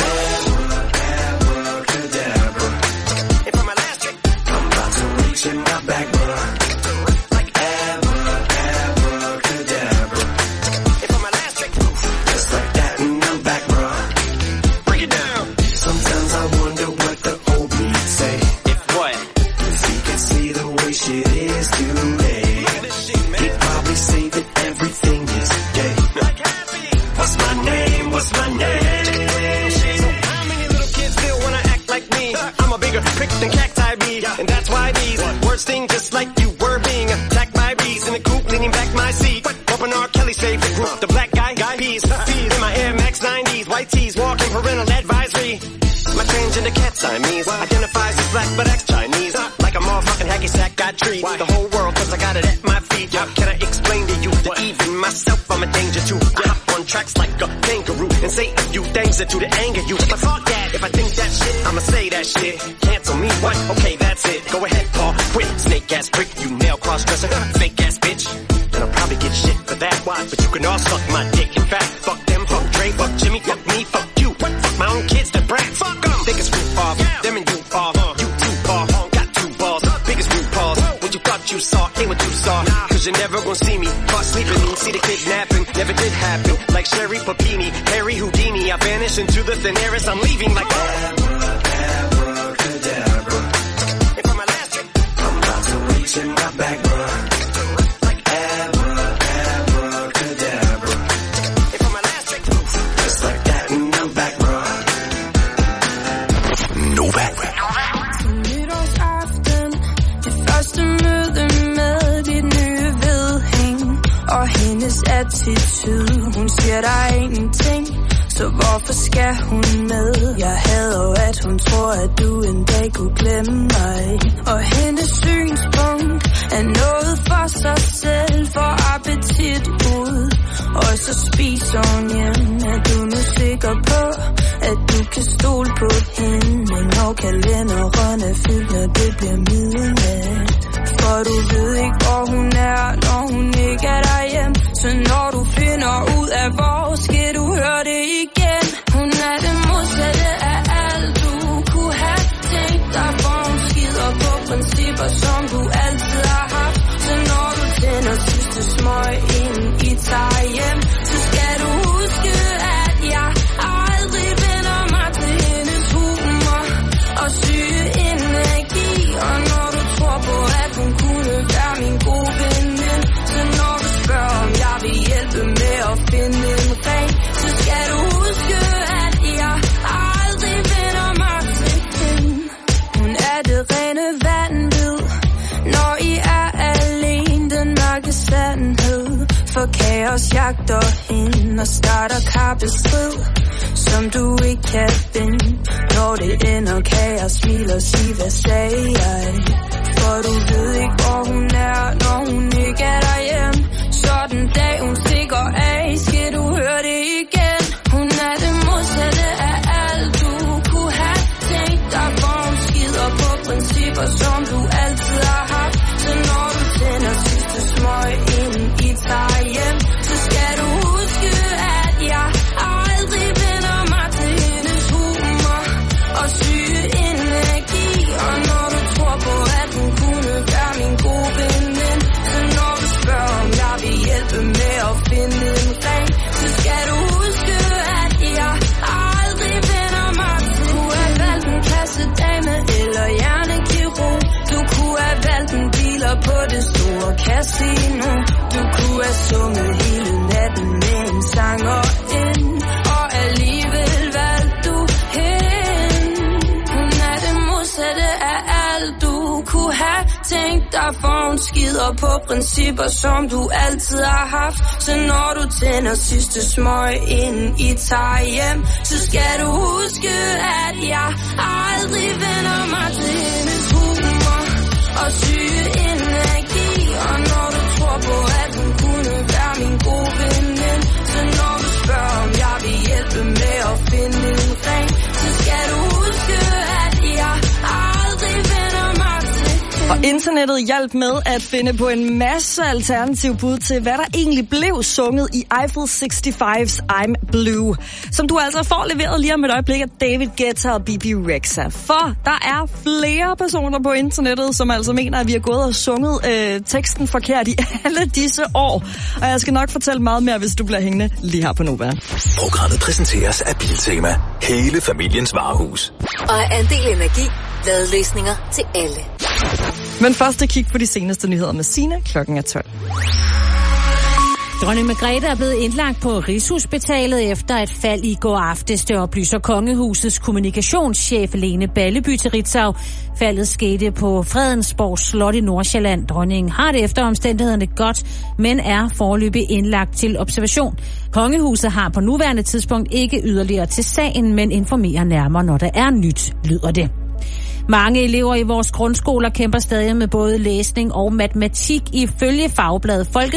Abracadabra. And for my last trick, I'm about to reach in my back, bruh. Like abracadabra. And for my last trick, just like that, and I'm back, bruh. Break it down. Sometimes I wonder what the old me say. If what? If he could see the way shit is today, he'd probably say that everything is gay. What's my name? What's my name? How many little kids feel when I act like me? I'm a bigger prick than cacti bees, and that's why these words sting just like you were being attacked by bees in the coop, leaning back my seat. Bumping R. Kelly's favorite group, the black guy peas. In my Air Max 90s, white tees, walking parental advisory. My transgender cat Siamese identifies as black but acts Chinese. Like a motherfucking hacky sack, I treat the whole world cause I got it at my feet. How can I explain to you that even myself I'm a danger to? I hop on track tracks like a kangaroo and say a few things that do to anger you. But fuck that, if I think that shit, I'ma say that shit. Cancel me, what? Okay, that's it. Go ahead, Paul, quit. Snake ass prick, you nail cross-dresser, fake ass bitch. And I'll probably get shit for that, why? But you can all suck my dick. In fact, fuck them, fuck Dre, fuck Jimmy, fuck me, fuck you. Fuck my own kids, the brat. Fuck them. Think it's roof off, them and you off. You too far, got two balls. Biggest root balls. What you thought you saw, ain't what you saw. Cause you're never gonna see me. Caught sleeping me, see the kidnapping. Never did happen. Like Sherry Papini, Harry Houdini. I vanish into the thin air as I'm leaving like abracadabra. And for my last trick, I'm about to reach in my back, bro. Like abracadabra. And for my last trick, just like that, and I'm back, bro. Nova. Nytårsaften, det første møde med dit nye vedhæng og hendes attitude. Hun siger der er ingenting, så hvorfor skal hun med? Jeg hader at hun tror at du en dag kunne glemme mig. Og hendes synspunkt er noget for sig selv, for appetit ud. Og så spiser hun hjem. Er du nu sikker på at du kan stole på hende? Når kalenderen er fyldt, når det bliver midnat. For du ved ikke hvor hun er, når hun ikke er derhjemme. Så når du finder ud af hvor, skal du høre det igen. Hun er det modsatte af alt du kunne have tænkt dig. For hun skider på principper som du altid har haft. Så når du tænder sidste smøg inden I tager hjem, så skal du huske at jeg aldrig vender mig til hendes humor og syge energi. Og når du tror på at hun kunne være min gode veninde, så når du spørger om jeg vil hjælpe med at finde en ring, så skal du huske at jeg aldrig vender mig til hende. Hun er det rene vanvid, når I er alene, den mørke sandhed. For kaos jagter hende og starter kappestrid, som du ikke kan vinde. Når det ender kan jeg smile og sige hvad sagde jeg. For du ved ikke hvor hun er, når hun ikke er derhjemme. Så den dag hun stikker af, skal du høre det igen. Hun er det modsatte af alt du kunne have tænkt dig. For hun skider på principper som du altid har haft. Så når du tænder sidste smøg inden I tager hjem, så skal du huske at jeg aldrig vender mig til hendes humor og syge energi. Og når du tror på at hun kunne være min gode veninde, så når du spørger om jeg vil hjælpe med at finde en ring, så skal du huske at jeg aldrig vender mig til. Du kunne have valgt en kassedame eller hjernekirurg. Du kunne have valgt en dealer på det store casino. Du kunne have sunget hele natten med en sanger ind, og alligevel valgte du hende. Hun er det modsatte af alt du kunne have tænkt dig. For hun skider på principper som du altid har haft. Så når du tænder sidste smøg inden I tager hjem, så skal du huske at jeg aldrig vender mig til hendes humor og syge energi. Og når du tror på at hun kunne være min gode veninde, så når du spørger om jeg vil hjælpe med at finde en ring, så skal du huske at jeg aldrig vender mig til hende. Og internettet hjalp med at finde på en masse alternative bud til, hvad der egentlig blev sunget i Eiffel 65's I'm Blue, som du altså får leveret lige om et øjeblik af David Guetta og Bebe Rexha. For der er flere personer på internettet, som altså mener, at vi har gået og sunget teksten forkert i alle disse år. Og jeg skal nok fortælle meget mere, hvis du bliver hængende lige her på Nova. Programmet præsenteres af Biltema. Hele familiens varehus. Og Andel Energi. Ladeløsninger til alle. Men først et kig på de seneste nyheder med Signe. Klokken er 12. Dronning Margrethe er blevet indlagt på Rigshospitalet efter et fald i går aftes. Det oplyser Kongehusets kommunikationschef Lene Balleby til Ritzau. Faldet skete på Fredensborg Slot i Nordsjælland. Dronningen har det efter omstændighederne godt, men er foreløbig indlagt til observation. Kongehuset har på nuværende tidspunkt ikke yderligere til sagen, men informerer nærmere, når der er nyt, lyder det. Mange elever i vores grundskoler kæmper stadig med både læsning og matematik ifølge fagbladet